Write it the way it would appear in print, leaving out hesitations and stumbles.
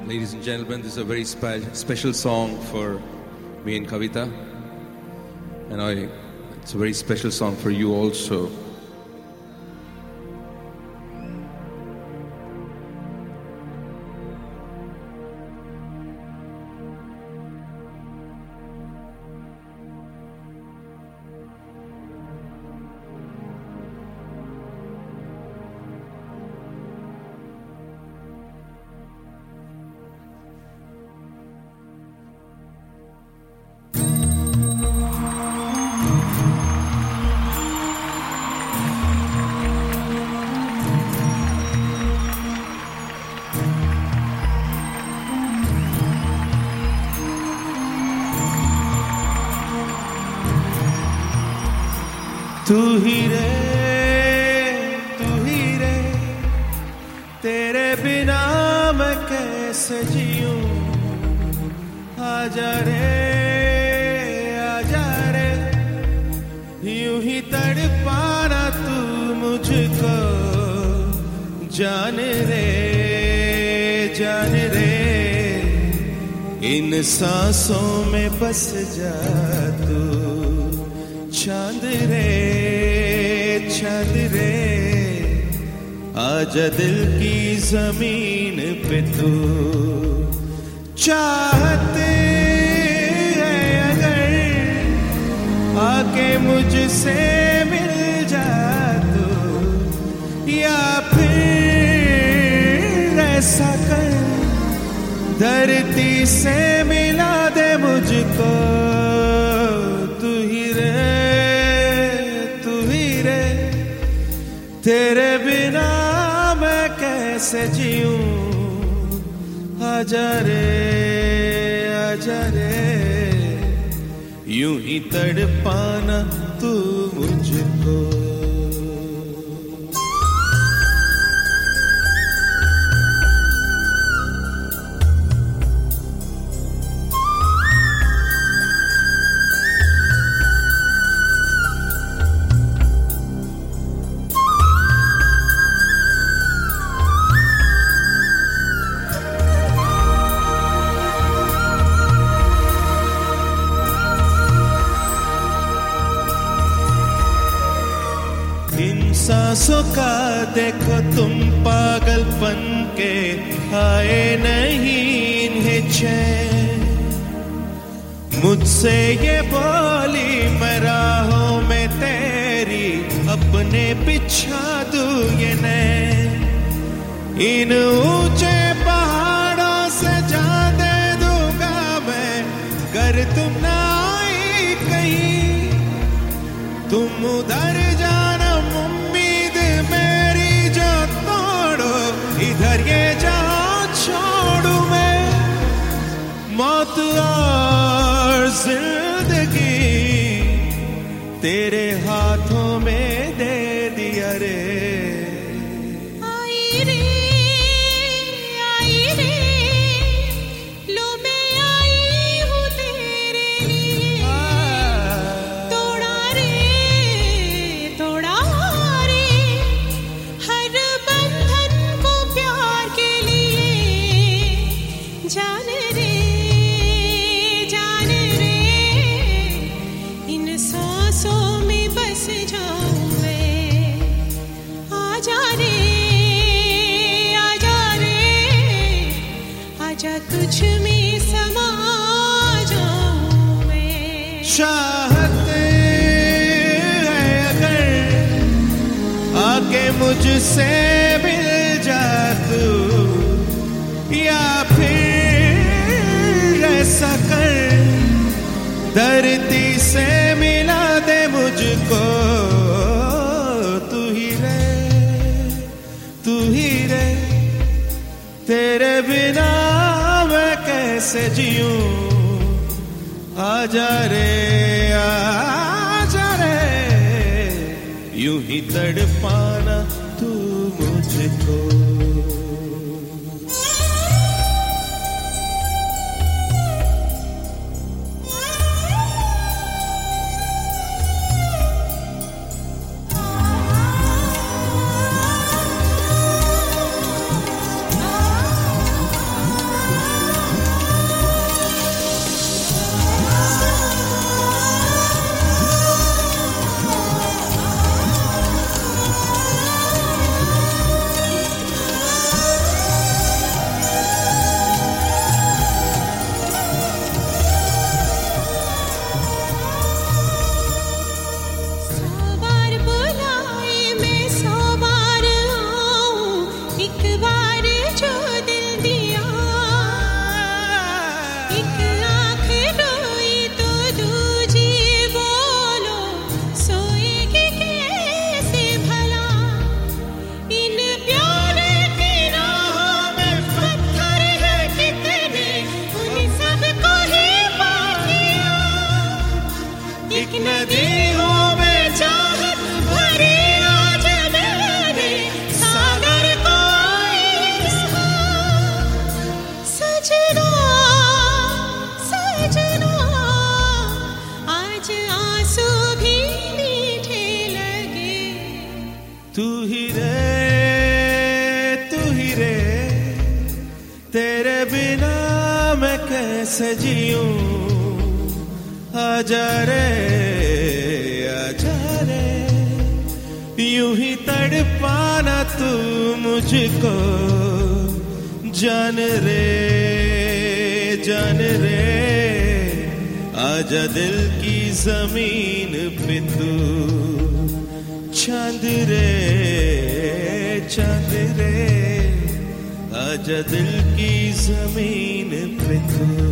Ladies and gentlemen, this is a very special song for me and Kavita, and it's a very special song for you also. तू ही रे तेरे बिना मैं कैसे जीऊं आजा रे यूं ही तड़पाना तू मुझको जान रे इन सांसों में बस जा तू चांद रे आजा दिल की जमीन पे तू चाहते है अगर आके मुझसे मिल जा तू या फिर ऐसा कर धरती से मिला दे मुझको तेरे बिना मैं कैसे जीऊं आजा रे यूं ही तड़पाना तू मुझको सांसों का देखो तुम पागलपन के आए नहीं इन्हें चैन मुझसे ये बोली मैं राहों में तेरी अपने बिछा दूं ये नैन इन ऊंचे पहाड़ों से जा दे दूंगा मैं कर तुम ना आई कहीं तुम उधर जाना इधर ये जाओ छोड़ू मैं मौत और जिंदगी तेरे हाथों में दे दिया रे आई रे लो मैं आई हूँ तेरे लिए तोड़ा रे हर बंधन जान रे इन सांसों में बस जाऊं मैं आजा रे आजा तुझ में समा जाऊं मैं चाहते है अगर आके मुझसे मिल जा तू या फिर ऐसा कर धरती से मिला दे मुझको तू ही रे तेरे बिना मैं कैसे जीऊं आजा रे यूं ही तड़पाना तू मुझको एक आँख रोई तो दूजी बोलो सोएगी कैसे भला इन प्यार की राहों में पत्थर है कितने उन सबको ही पार किया एक नदियों में चाहत भरी आज मैंने सागर को सजना सजना आज आंसू भी मीठे लगे तू ही रे तेरे बिना मैं कैसे जीऊं आजा रे यूं ही तड़पाना तू मुझको जान रे आजा दिल की जमीन पे तू चांद रे आजा दिल की जमीन पे तू